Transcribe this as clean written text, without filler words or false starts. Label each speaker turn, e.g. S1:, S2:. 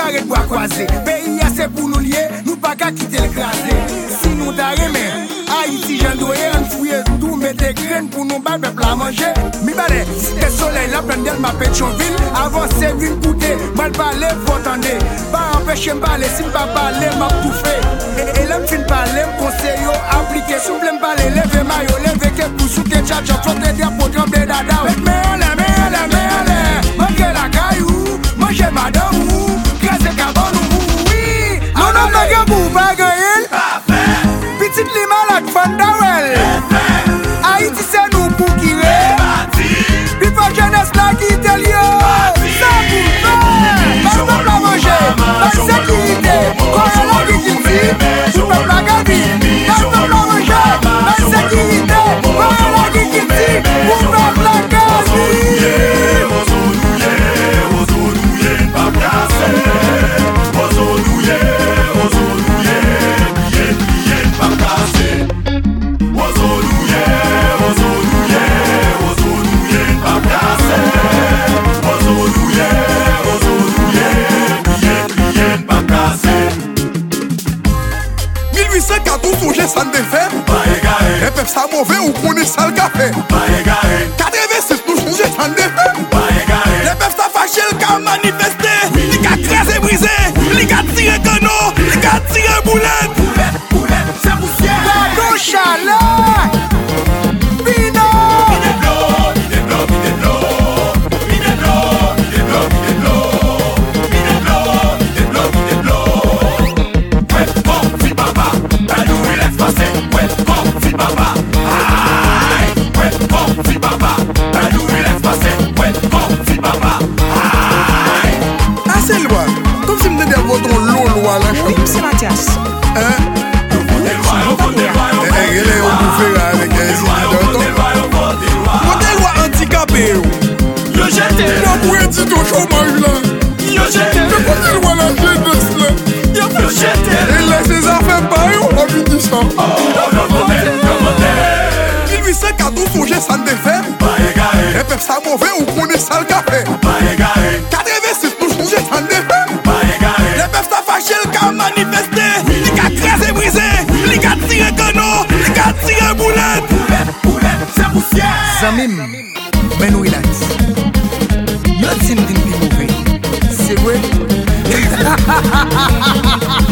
S1: carré de bois croisé. Pays c'est pour nous lier, nous pas qu'à quitter le crasé. Si nous t'arrêtons, Haïti, j'en dois en fouiller tout, mettre des graines pour nous battre, peuple à manger. Mi balai, si t'es soleil, la pleine d'elle m'a Pétionville. Avant c'est une goûter, mal parler, faut attendre. Pas empêcher m'parler, si m'pas parler, m'a tout fait. Et l'homme fin parler, m'conseille appliquer. Souple m'parler, levez maillot, levez que pour souter tchatcha, flotter diapo, trembler dada. Mais allez, manger la caillou, manger madame ou, crasser cabane ou, oui. Non, bagabou, bagaille. Petite li malade, fandawel. Haïti c'est nous pour qui est. Puis pas jeunesse là qui te lié. Ça pour faire. Pas de manger, pas de sécurité. Quand elle a dit qu'il dit, tout peuple a gagné. Pas de manger, pas de sécurité. Quand elle a dit qu'il dit, tout peuple a gagné.
S2: Ça ne fait les peuples ça mauvais ou qu'on est sale café 86 nous changer ça ne fait les peuples ça fâché le cas manifesté les gars crasé brisé les gars tiré canon les gars tiré boulette c'est poussière
S1: la gauche à l'air Pino
S3: Oui, c'est Mathias.
S2: Votez loi handicapé.
S4: Yo jeté.
S2: Yo pour dire ton chômage là.
S4: Yo jeté.
S2: Votez loi la jeunesse là.
S4: Yo jeté.
S2: Et laissez ça faire pareil ou pas vite ça.
S4: Yo voté.
S2: 1814 projet ça ne fait. Les peuples ça mauvais ou qu'on est sale café 86 nous changer ça ne fait. Les peuples ça fâché le cas manifesté. Les gars crasé brisé. Les gars tiré canon. Les gars tiré boulette
S4: c'est poussière.
S1: Zamim, men relax. Yo tin din pi mauvais. C'est vrai.